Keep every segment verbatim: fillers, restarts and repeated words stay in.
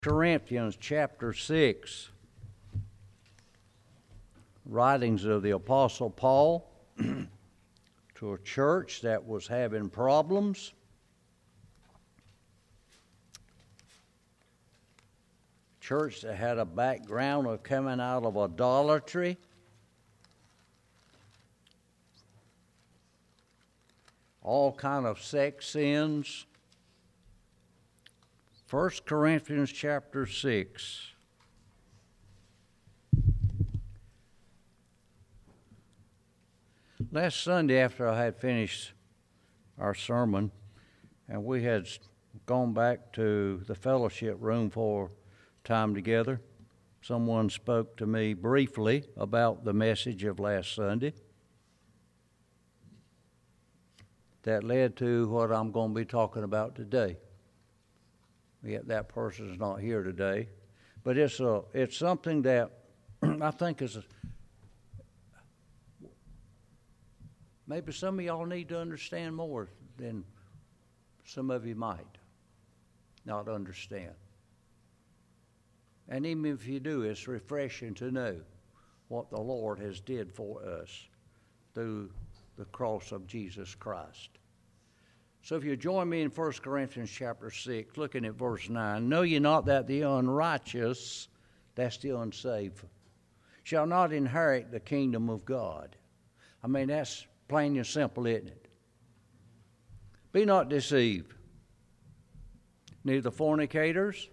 Corinthians chapter six, writings of the Apostle Paul to a church that was having problems. Church that had a background of coming out of idolatry. All kind of sex sins. First Corinthians chapter six. Last Sunday after I had finished our sermon and we had gone back to the fellowship room for time together, someone spoke to me briefly about the message of last Sunday that led to what I'm going to be talking about today. Yet that person is not here today, but it's a it's something that I think is a, maybe some of y'all need to understand more than some of you might not understand. And even if you do, it's refreshing to know what the Lord has did for us through the cross of Jesus Christ. So if you join me in First Corinthians chapter six, looking at verse nine, know ye not that the unrighteous, that's the unsaved, shall not inherit the kingdom of God. I mean, that's plain and simple, isn't it? Be not deceived. Neither fornicators,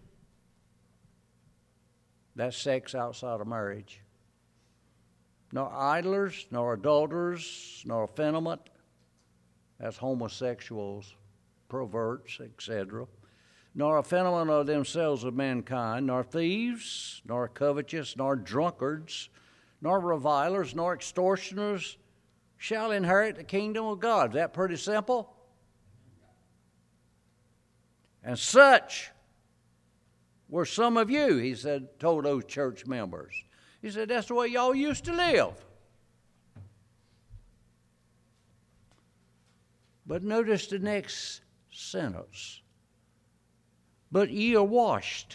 that's sex outside of marriage, nor idlers, nor adulterers, nor effeminate, that's homosexuals, perverts, et cetera, nor effeminate of themselves of mankind, nor thieves, nor covetous, nor drunkards, nor revilers, nor extortioners shall inherit the kingdom of God. Is that pretty simple? And such were some of you, he said, told those church members. He said, that's the way y'all used to live. But notice the next sentence. But ye are washed.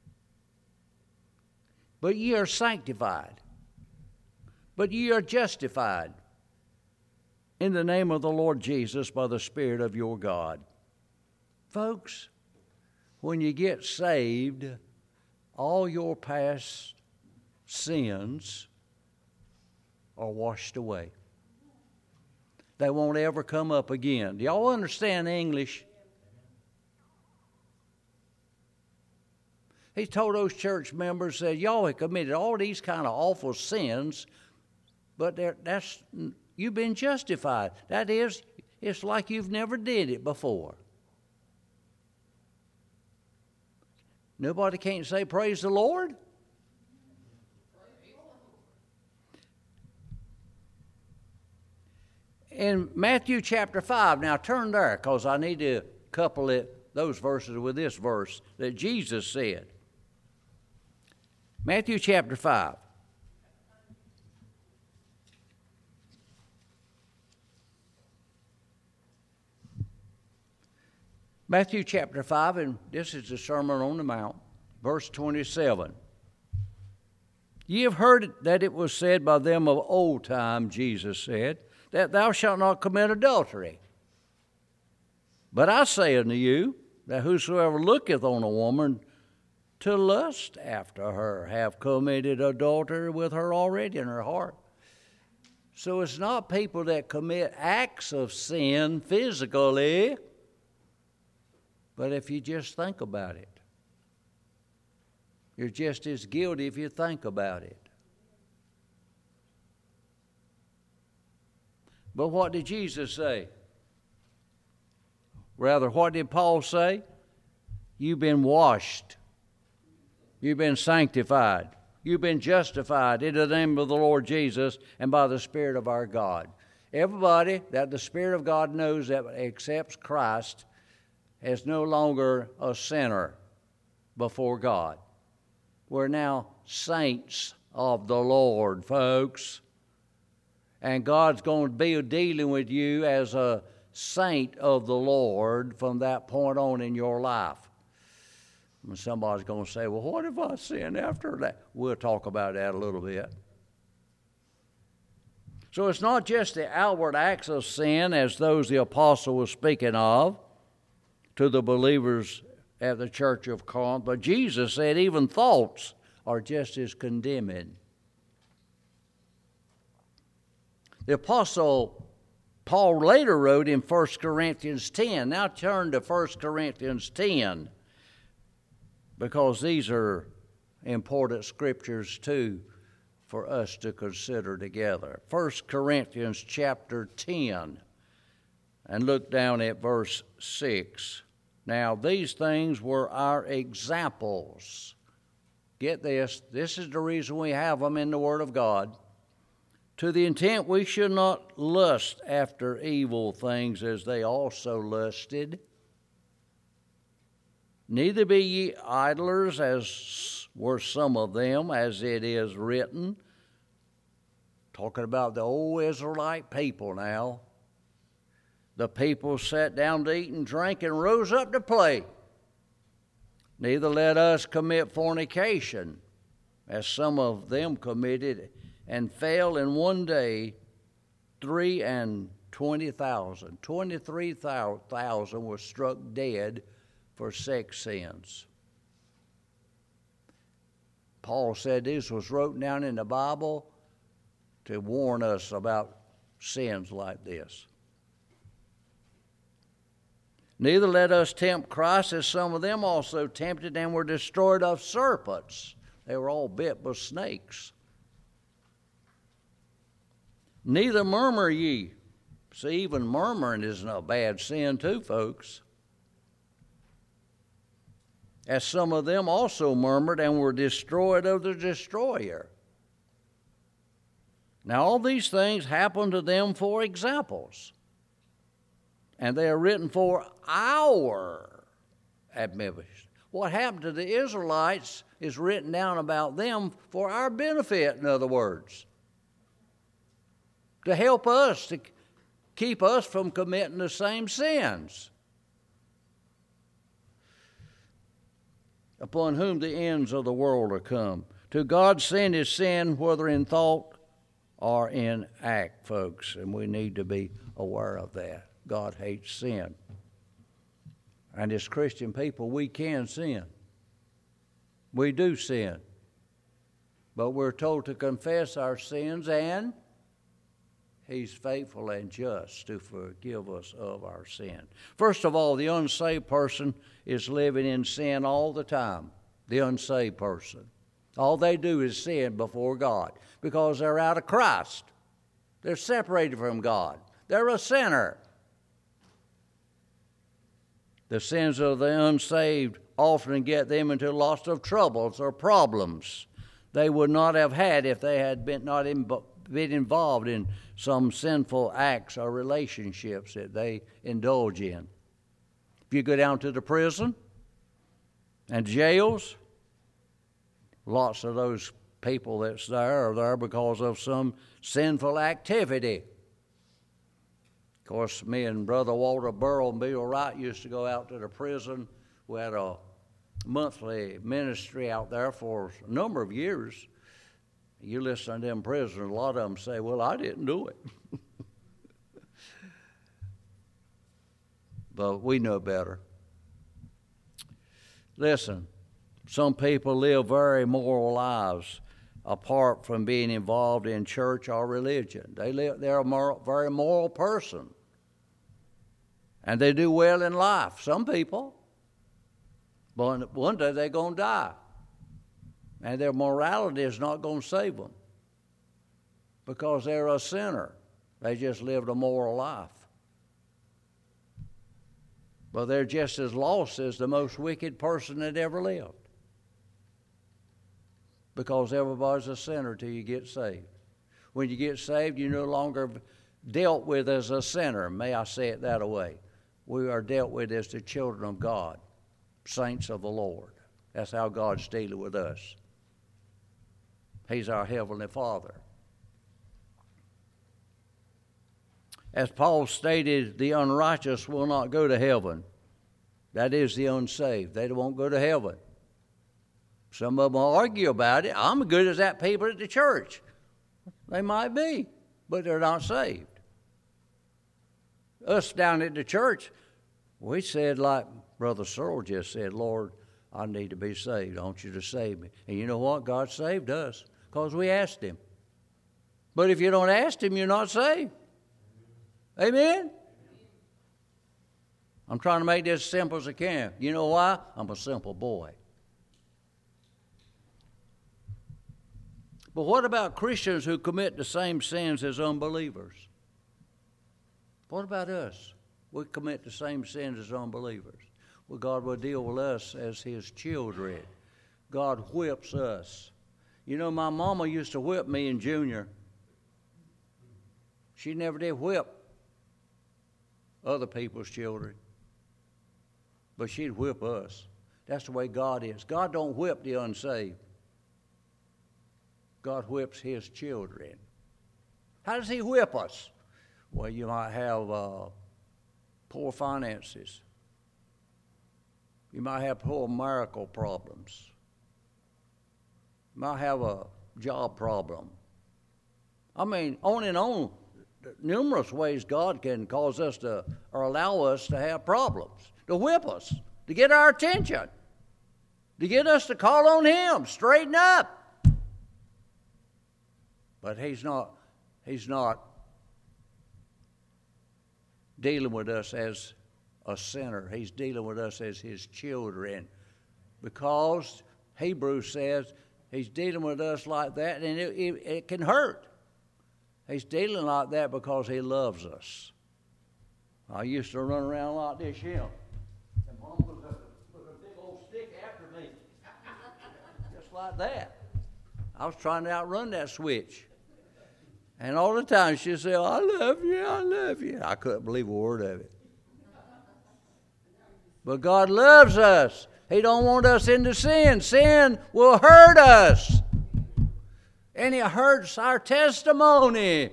But ye are sanctified. But ye are justified in the name of the Lord Jesus by the Spirit of your God. Folks, when you get saved, all your past sins are washed away. They won't ever come up again. Do y'all understand English? He told those church members that y'all have committed all these kind of awful sins, but that's you've been justified. That is, it's like you've never did it before. Nobody can't say praise the Lord? In Matthew chapter five, now turn there because I need to couple it, those verses with this verse that Jesus said. Matthew chapter five. Matthew chapter five, and this is the Sermon on the Mount, verse twenty-seven. Ye have heard that it was said by them of old time, Jesus said, that thou shalt not commit adultery. But I say unto you, that whosoever looketh on a woman to lust after her have committed adultery with her already in her heart. So it's not people that commit acts of sin physically, but if you just think about it, you're just as guilty if you think about it. But what did Jesus say? Rather, what did Paul say? You've been washed. You've been sanctified. You've been justified in the name of the Lord Jesus and by the Spirit of our God. Everybody that the Spirit of God knows that accepts Christ is no longer a sinner before God. We're now saints of the Lord, folks. And God's going to be dealing with you as a saint of the Lord from that point on in your life. And somebody's going to say, well, what if I sin after that? We'll talk about that a little bit. So it's not just the outward acts of sin as those the apostle was speaking of to the believers at the church of Corinth, but Jesus said even thoughts are just as condemning. The apostle Paul later wrote in First Corinthians ten. Now turn to First Corinthians ten, because these are important scriptures too for us to consider together. First Corinthians chapter ten, and look down at verse six. Now these things were our examples. Get this, this is the reason we have them in the Word of God. To the intent we should not lust after evil things as they also lusted. Neither be ye idlers, as were some of them, as it is written. Talking about the old Israelite people now. The people sat down to eat and drink and rose up to play. Neither let us commit fornication, as some of them committed, and fell in one day three and twenty thousand. Twenty-three thousand were struck dead for sex sins. Paul said this was wrote down in the Bible to warn us about sins like this. Neither let us tempt Christ, as some of them also tempted and were destroyed of serpents. They were all bit by snakes. Neither murmur ye. See, even murmuring isn't a bad sin too, folks. As some of them also murmured and were destroyed of the destroyer. Now all these things happened to them for examples, and they are written for our admonition. What happened to the Israelites is written down about them for our benefit, in other words, to help us, to keep us from committing the same sins, upon whom the ends of the world are come. To God sin is sin, whether in thought or in act, folks, and we need to be aware of that. God hates sin. And as Christian people, we can sin. We do sin. But we're told to confess our sins, and He's faithful and just to forgive us of our sin. First of all, the unsaved person is living in sin all the time. The unsaved person. All they do is sin before God because they're out of Christ. They're separated from God. They're a sinner. The sins of the unsaved often get them into lots of troubles or problems they would not have had if they had been not in, been involved in some sinful acts or relationships that they indulge in. If you go down to the prison and jails, lots of those people that's there are there because of some sinful activity. Of course, me and Brother Walter Burrell and Bill Wright used to go out to the prison. We had a monthly ministry out there for a number of years. You listen to them prisoners, a lot of them say, well, I didn't do it. But we know better. Listen, some people live very moral lives apart from being involved in church or religion. They live, they're a moral, very moral person. And they do well in life, some people. But one day they're going to die. And their morality is not going to save them because they're a sinner. They just lived a moral life. But they're just as lost as the most wicked person that ever lived. Because everybody's a sinner till you get saved. When you get saved, you're no longer dealt with as a sinner. May I say it that way? We are dealt with as the children of God, saints of the Lord. That's how God's dealing with us. He's our Heavenly Father. As Paul stated, the unrighteous will not go to heaven. That is the unsaved. They won't go to heaven. Some of them argue about it. I'm as good as that people at the church. They might be, but they're not saved. Us down at the church, we said like Brother Searle just said, Lord, I need to be saved. I want you to save me. And you know what? God saved us because we asked him. But if you don't ask him, you're not saved. Amen? I'm trying to make this as simple as I can. You know why? I'm a simple boy. But what about Christians who commit the same sins as unbelievers? What about us? We commit the same sins as unbelievers. Well, God will deal with us as his children. God whips us. You know, my mama used to whip me in junior. She never did whip other people's children. But she'd whip us. That's the way God is. God don't whip the unsaved. God whips his children. How does he whip us? Well, you might have uh, poor finances. You might have poor marital problems. You might have a job problem. I mean, on and on. Numerous ways God can cause us to, or allow us to have problems, to whip us, to get our attention, to get us to call on him, straighten up. But he's not, he's not dealing with us as a sinner. He's dealing with us as his children. Because Hebrews says he's dealing with us like that, and it, it, it can hurt. He's dealing like that because he loves us. I used to run around like this, him. And Mom was a, put a big old stick after me. Just like that. I was trying to outrun that switch. And all the time she'd say, I love you, I love you. I couldn't believe a word of it. But God loves us. He don't want us into sin. Sin will hurt us. And it hurts our testimony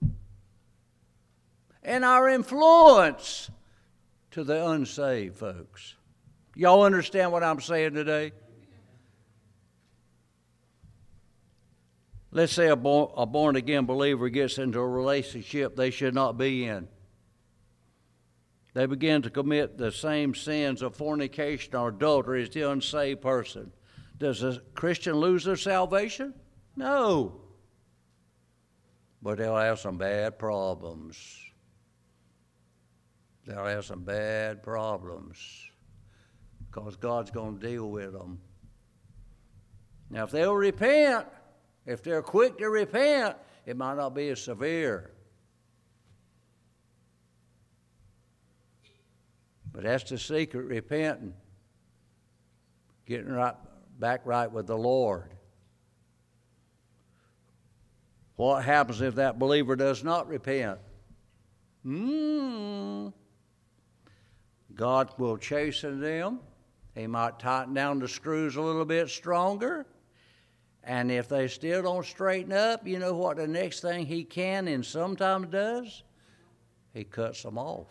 and our influence to the unsaved folks. Y'all understand what I'm saying today? Let's say a, born, a born-again believer gets into a relationship they should not be in. They begin to commit the same sins of fornication or adultery as the unsaved person. Does a Christian lose their salvation? No. But they'll have some bad problems. They'll have some bad problems because God's going to deal with them. Now, if they'll repent, if they're quick to repent, it might not be as severe. But that's the secret, repenting, getting right back right with the Lord. What happens if that believer does not repent? Mm. God will chasten them. He might tighten down the screws a little bit stronger. And if they still don't straighten up, you know what the next thing he can and sometimes does? He cuts them off.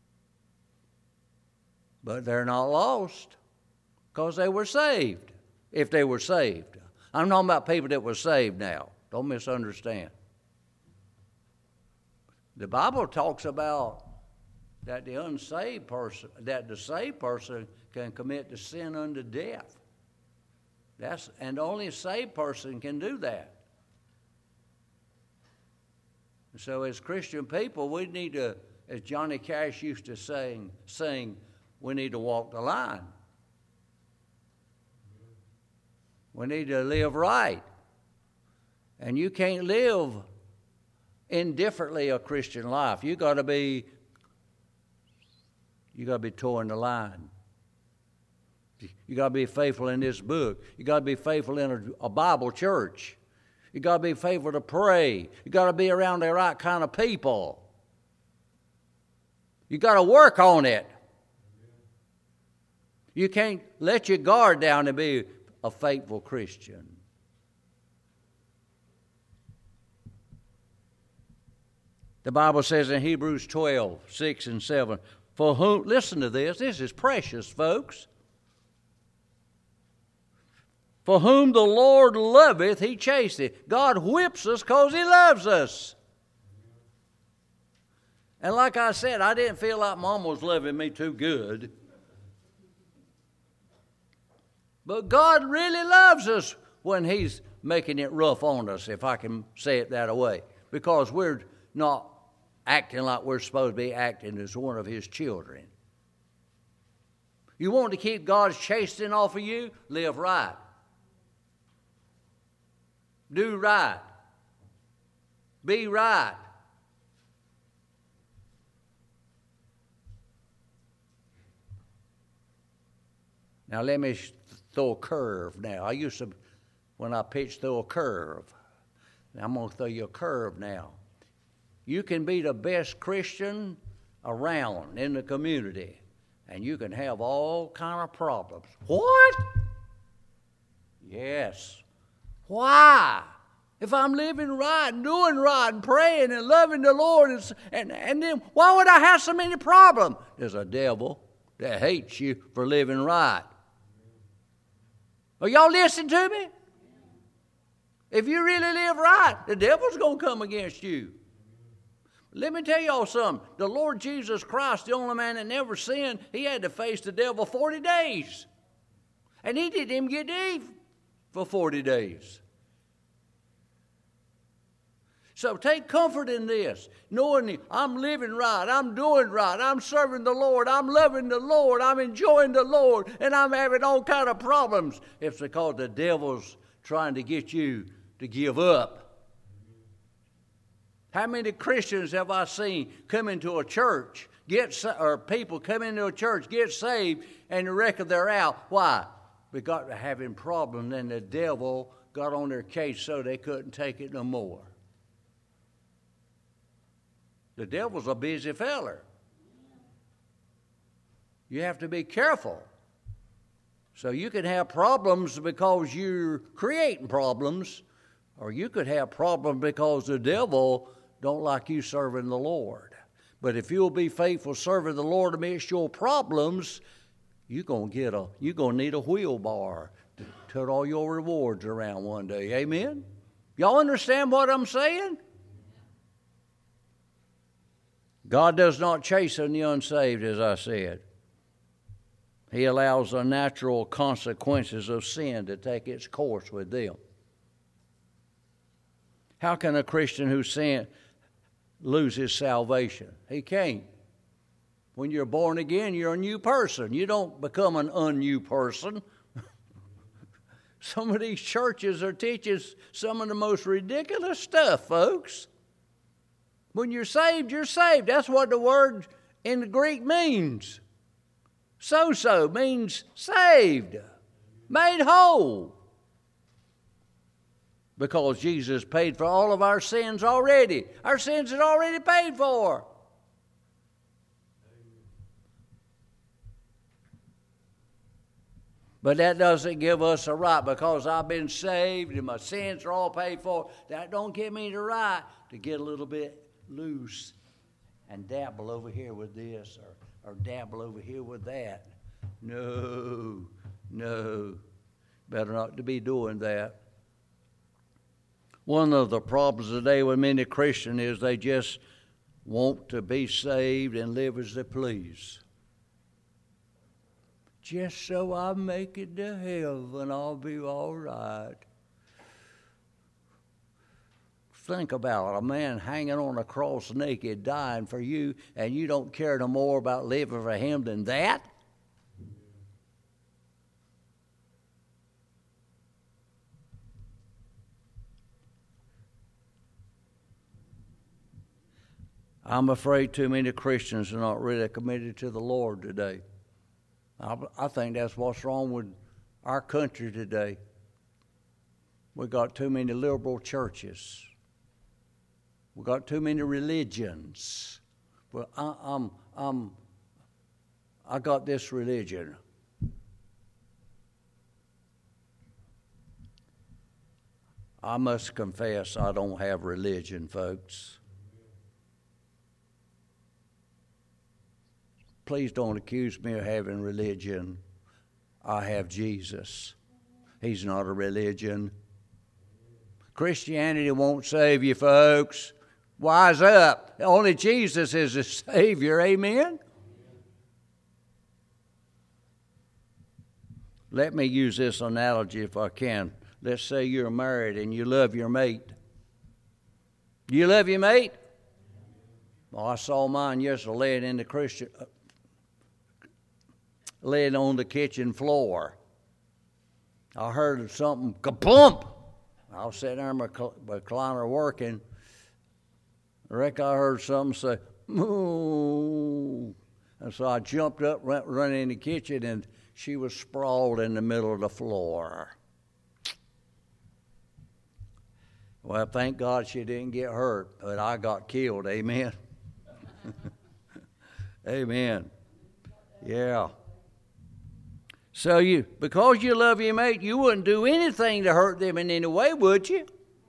But they're not lost because they were saved, if they were saved. I'm talking about people that were saved now. Don't misunderstand. The Bible talks about that the unsaved person, that the saved person can commit the sin unto death. That's, and only a saved person can do that. So as Christian people, we need to, as Johnny Cash used to sing, sing, we need to walk the line. We need to live right. And you can't live indifferently a Christian life. You got to be, you got to be towing the line. You got to be faithful in this book. You got to be faithful in a, a Bible church. You got to be faithful to pray. You got to be around the right kind of people. You got to work on it. You can't let your guard down and be a faithful Christian. The Bible says in Hebrews twelve, six and seven, for whom, listen to this, this is precious, folks. For whom the Lord loveth, he chasteth. God whips us because he loves us. And like I said, I didn't feel like Mom was loving me too good. But God really loves us when he's making it rough on us, if I can say it that way. Because we're not acting like we're supposed to be acting as one of his children. You want to keep God's chastening off of you? Live right. Do right. Be right. Now let me throw a curve now. I used to, when I pitch, throw a curve. Now I'm going to throw you a curve now. You can be the best Christian around in the community, and you can have all kind of problems. What? Yes. Why? If I'm living right and doing right and praying and loving the Lord, and, and, and then why would I have so many problems? There's a devil that hates you for living right. Are y'all listening to me? If you really live right, the devil's going to come against you. Let me tell y'all something. The Lord Jesus Christ, the only man that never sinned, he had to face the devil forty days. And he didn't even get to eat for forty days. So take comfort in this, knowing I'm living right, I'm doing right, I'm serving the Lord, I'm loving the Lord, I'm enjoying the Lord, and I'm having all kind of problems. It's because the devil's trying to get you to give up. How many Christians have I seen come into a church, get or people come into a church, get saved, and the record they're out? Why? Because they're having problems, and the devil got on their case so they couldn't take it no more. The devil's a busy feller. You have to be careful. So you can have problems because you're creating problems, or you could have problems because the devil don't like you serving the Lord. But if you'll be faithful serving the Lord amidst your problems, you're gonna get a you're gonna need a wheelbarrow to put all your rewards around one day. Amen? Y'all understand what I'm saying? God does not chasten the unsaved, as I said. He allows the natural consequences of sin to take its course with them. How can a Christian who sins lose his salvation? He can't. When you're born again, you're a new person. You don't become an un-new person. Some of these churches are teaching some of the most ridiculous stuff, folks. When you're saved, you're saved. That's what the word in the Greek means. So-so means saved, made whole. Because Jesus paid for all of our sins already. Our sins are already paid for. But that doesn't give us a right, because I've been saved and my sins are all paid for. That don't give me the right to get a little bit loose and dabble over here with this or, or dabble over here with that. No, no. Better not to be doing that. One of the problems today with many Christians is they just want to be saved and live as they please. Just so I make it to heaven, I'll be all right. Think about it, a man hanging on a cross naked, dying for you, and you don't care no more about living for him than that? I'm afraid too many Christians are not really committed to the Lord today. I, I think that's what's wrong with our country today. We've got too many liberal churches. We've got too many religions. Well, I, I'm, I'm, I got this religion. I must confess I don't have religion, folks. Please don't accuse me of having religion. I have Jesus. He's not a religion. Christianity won't save you, folks. Wise up. Only Jesus is the Savior. Amen? Let me use this analogy if I can. Let's say you're married and you love your mate. Do you love your mate? Well, I saw mine yesterday laying in the Christian, uh, laying on the kitchen floor. I heard something kaplump. I was sitting there in my recliner working. I reckon I heard something say, moo. And so I jumped up, went running in the kitchen, and she was sprawled in the middle of the floor. Well, thank God she didn't get hurt, but I got killed. Amen. Amen. Yeah. So you, because you love your mate, you wouldn't do anything to hurt them in any way, would you?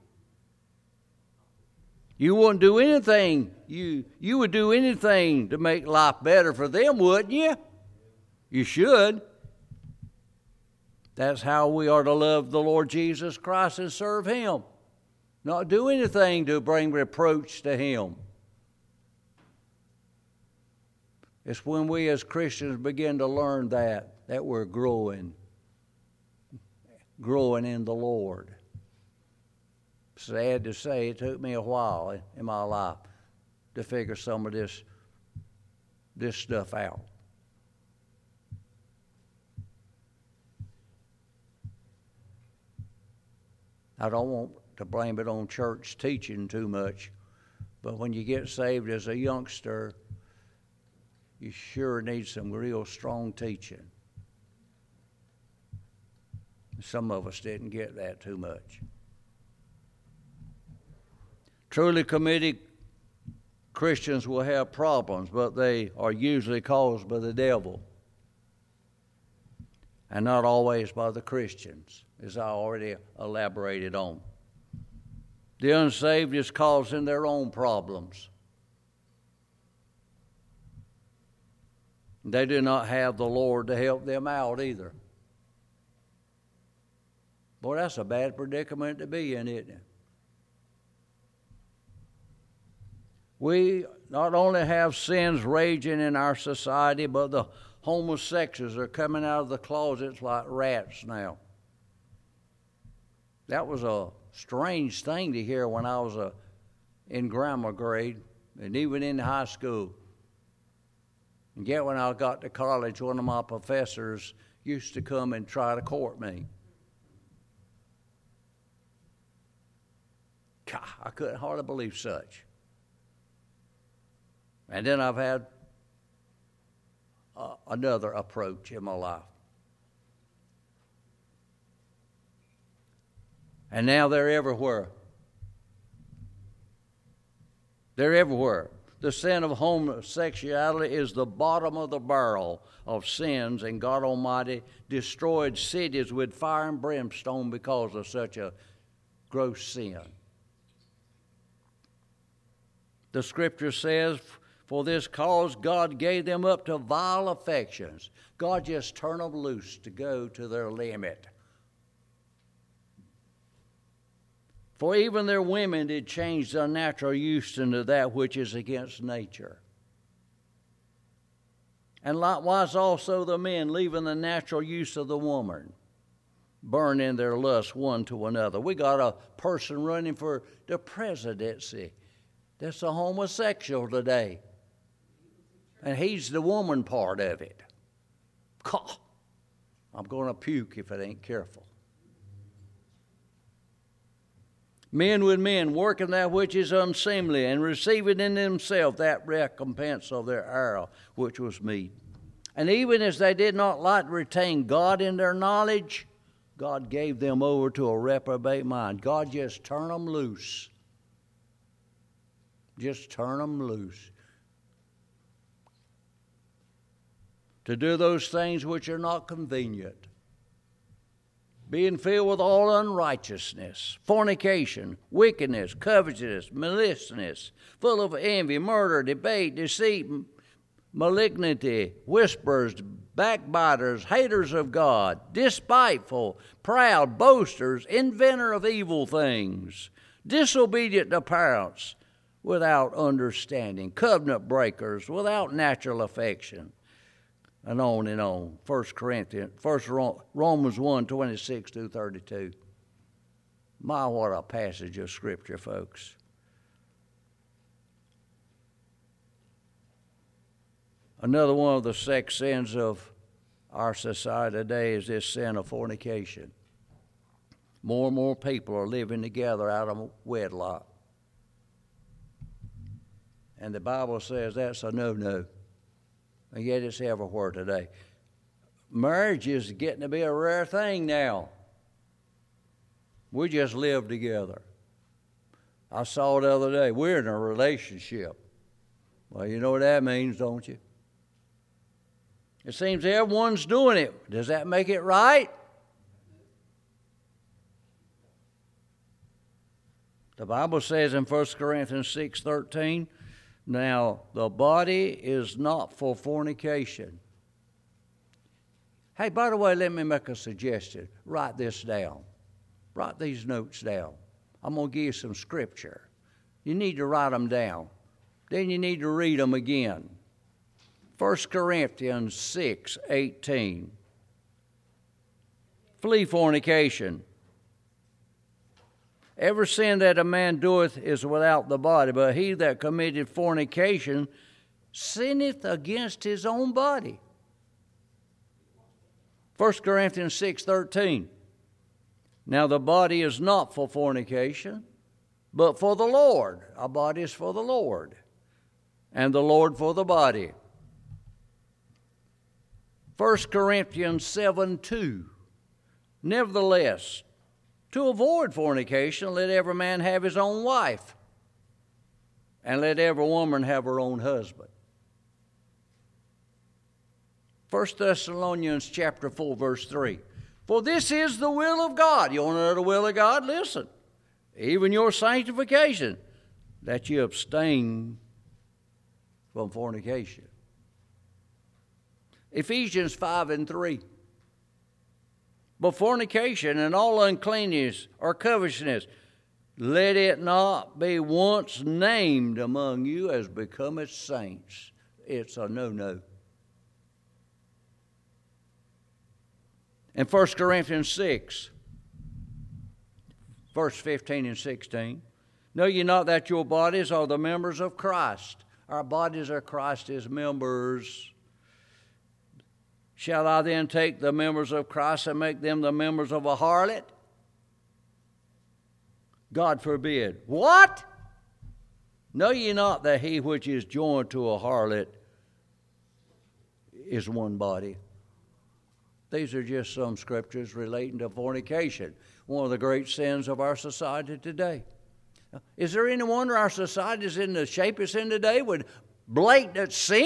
You wouldn't do anything. You you would do anything to make life better for them, wouldn't you? You should. That's how we are to love the Lord Jesus Christ and serve Him. Not do anything to bring reproach to Him. It's when we as Christians begin to learn that, that we're growing, growing in the Lord. Sad to say, it took me a while in my life to figure some of this, this stuff out. I don't want to blame it on church teaching too much, but when you get saved as a youngster, you sure need some real strong teaching. Some of us didn't get that too much. Truly committed Christians will have problems, but they are usually caused by the devil and not always by the Christians, as I already elaborated on. The unsaved is causing their own problems. They do not have the Lord to help them out either. Boy, that's a bad predicament to be in, isn't it? We not only have sins raging in our society, but the homosexuals are coming out of the closets like rats now. That was a strange thing to hear when I was a, in grammar grade and even in high school. And yet when I got to college, one of my professors used to come and try to court me. God, I couldn't hardly believe such. And then I've had uh, another approach in my life. And now they're everywhere. They're everywhere. The sin of homosexuality is the bottom of the barrel of sins, and God Almighty destroyed cities with fire and brimstone because of such a gross sin. The Scripture says, for this cause God gave them up to vile affections. God just turned them loose to go to their limit. For even their women did change their natural use into that which is against nature. And likewise also the men, leaving the natural use of the woman, burn in their lust one to another. We got a person running for the presidency that's a homosexual today. And he's the woman part of it. God, I'm going to puke if it ain't careful. Men with men, working that which is unseemly, and receiving in themselves that recompense of their error, which was meet. And even as they did not like to retain God in their knowledge, God gave them over to a reprobate mind. God just turned them loose. Just turn them loose. To do those things which are not convenient. Being filled with all unrighteousness, fornication, wickedness, covetousness, maliciousness, full of envy, murder, debate, deceit, malignity, whispers, backbiters, haters of God, despiteful, proud, boasters, inventor of evil things, disobedient to parents, without understanding, covenant breakers, without natural affection, and on and on. First Corinthians, First Romans one, twenty-six through thirty-two. My, what a passage of Scripture, folks. Another one of the sex sins of our society today is this sin of fornication. More and more people are living together out of wedlock. And the Bible says that's a no-no. And yet it's everywhere today. Marriage is getting to be a rare thing now. We just live together. I saw the other day, we're in a relationship. Well, you know what that means, don't you? It seems everyone's doing it. Does that make it right? The Bible says in First Corinthians six thirteen, now the body is not for fornication. Hey, by the way, let me make a suggestion. Write this down. Write these notes down. I'm going to give you some scripture. You need to write them down. Then you need to read them again. First Corinthians six eighteen. Flee fornication. Every sin that a man doeth is without the body, but he that committed fornication sinneth against his own body. First Corinthians six thirteen. Now the body is not for fornication, but for the Lord. Our body is for the Lord, and the Lord for the body. First Corinthians seven two. Nevertheless, to avoid fornication, let every man have his own wife, and let every woman have her own husband. First Thessalonians chapter four, verse three. For this is the will of God. You want to know the will of God? Listen. Even your sanctification, that you abstain from fornication. Ephesians five and three. But fornication and all uncleanness or covetousness, let it not be once named among you as becometh saints. It's a no-no. In First Corinthians six, verse fifteen and sixteen, know ye not that your bodies are the members of Christ? Our bodies are Christ's members. Shall I then take the members of Christ and make them the members of a harlot? God forbid. What? Know ye not that he which is joined to a harlot is one body? These are just some scriptures relating to fornication, one of the great sins of our society today. Is there any wonder our society is in the shape it's in today with blatant sin?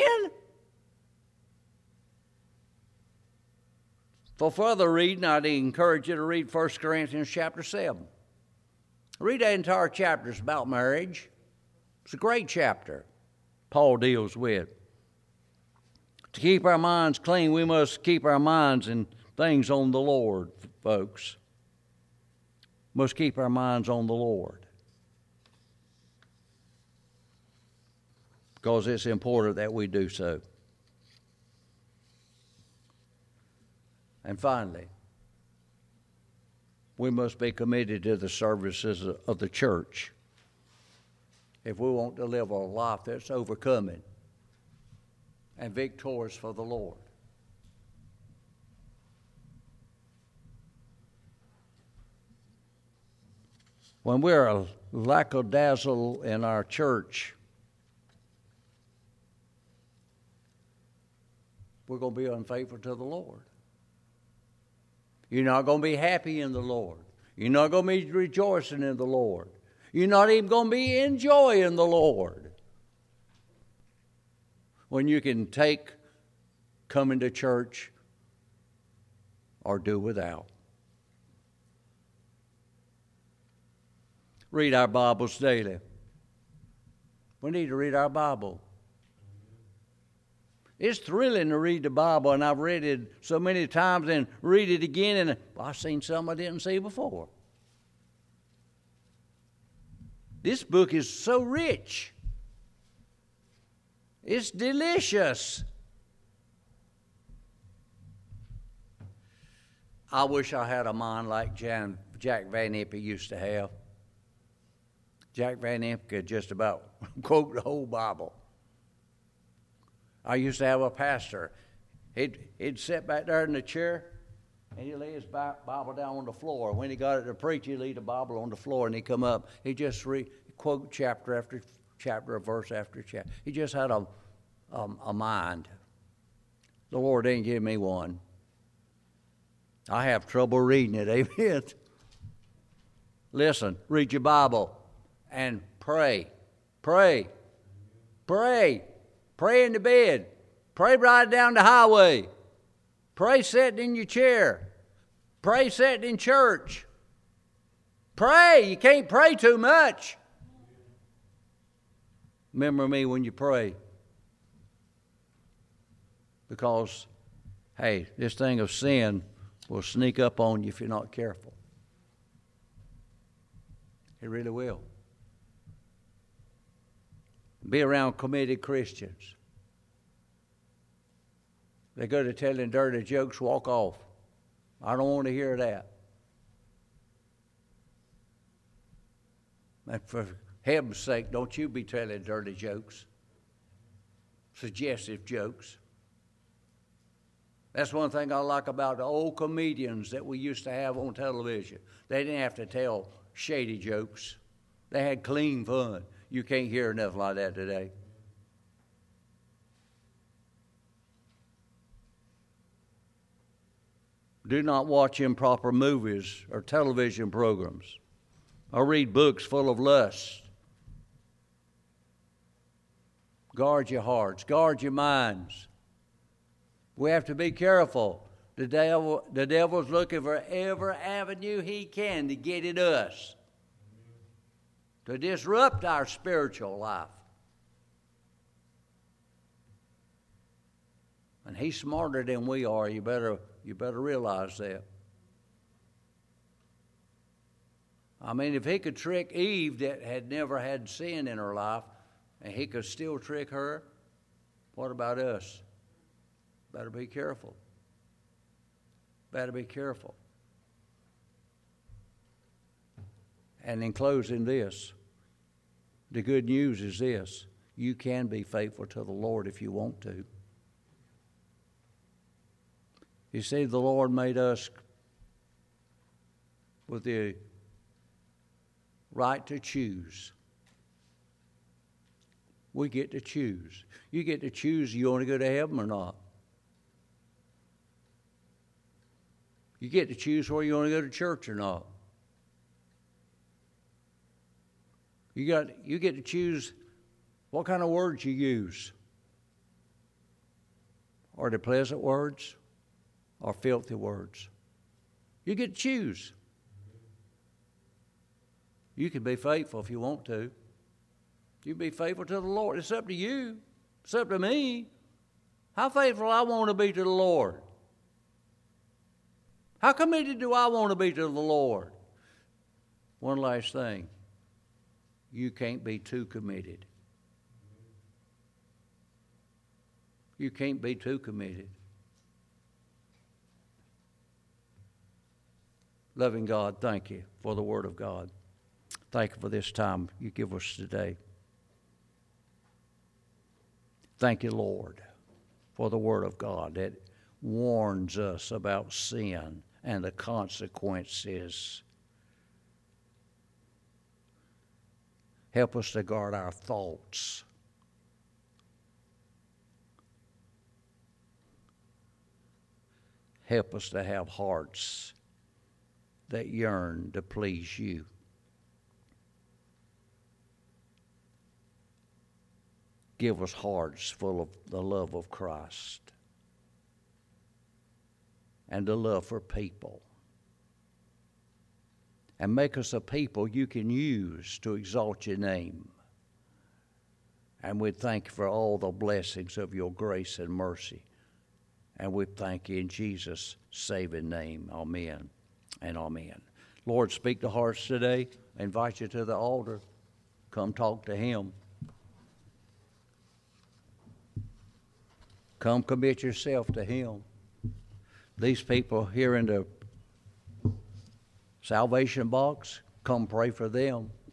For further reading, I'd encourage you to read First Corinthians chapter seven. Read that entire chapter. It's about marriage. It's a great chapter Paul deals with. To keep our minds clean, we must keep our minds and things on the Lord, folks. Must keep our minds on the Lord. Because it's important that we do so. And finally, we must be committed to the services of the church if we want to live a life that's overcoming and victorious for the Lord. When we're lackadaisical in our church, we're going to be unfaithful to the Lord. You're not going to be happy in the Lord. You're not going to be rejoicing in the Lord. You're not even going to be enjoying the Lord. When you can take coming to church or do without. Read our Bibles daily. We need to read our Bible. It's thrilling to read the Bible, and I've read it so many times and read it again, and I've seen something I didn't see before. This book is so rich. It's delicious. I wish I had a mind like Jan, Jack Van Impe used to have. Jack Van Impe could just about quote the whole Bible. I used to have a pastor. He'd, he'd sit back there in the chair, and he'd lay his Bible down on the floor. When he got it to preach, he'd leave the Bible on the floor, and he'd come up. He'd just re- quote chapter after chapter, verse after chapter. He just had a, um, a mind. The Lord didn't give me one. I have trouble reading it, amen. Listen, read your Bible and pray. Pray. Pray. Pray in the bed. Pray riding down the highway. Pray sitting in your chair. Pray sitting in church. Pray. You can't pray too much. Remember me when you pray. Because, hey, this thing of sin will sneak up on you if you're not careful. It really will. Be around committed Christians. They go to telling dirty jokes, walk off. I don't want to hear that. And for heaven's sake, don't you be telling dirty jokes, suggestive jokes. That's one thing I like about the old comedians that we used to have on television. They didn't have to tell shady jokes. They had clean fun. You can't hear nothing like that today. Do not watch improper movies or television programs or read books full of lust. Guard your hearts. Guard your minds. We have to be careful. The devil, the devil's looking for every avenue he can to get at us, to disrupt our spiritual life. And he's smarter than we are. You better, you better realize that. I mean, if he could trick Eve that had never had sin in her life, and he could still trick her, what about us? Better be careful. Better be careful. And in closing this, the good news is this. You can be faithful to the Lord if you want to. You see, the Lord made us with the right to choose. We get to choose. You get to choose you want to go to heaven or not. You get to choose where you want to go to church or not. You got you get to choose what kind of words you use. Are they pleasant words or filthy words? You get to choose. You can be faithful if you want to. You be faithful to the Lord. It's up to you. It's up to me. How faithful I want to be to the Lord. How committed do I want to be to the Lord? One last thing. You can't be too committed. You can't be too committed. Loving God, thank you for the Word of God. Thank you for this time you give us today. Thank you, Lord, for the Word of God that warns us about sin and the consequences. Help us to guard our thoughts. Help us to have hearts that yearn to please you. Give us hearts full of the love of Christ and the love for people. And make us a people you can use to exalt your name And we thank you for all the blessings of your grace and mercy. And we thank you in Jesus' saving name. Amen and amen. Lord, speak to hearts today. I invite you to the altar. Come talk to him. Come commit yourself to him. These people here in the salvation box, come pray for them.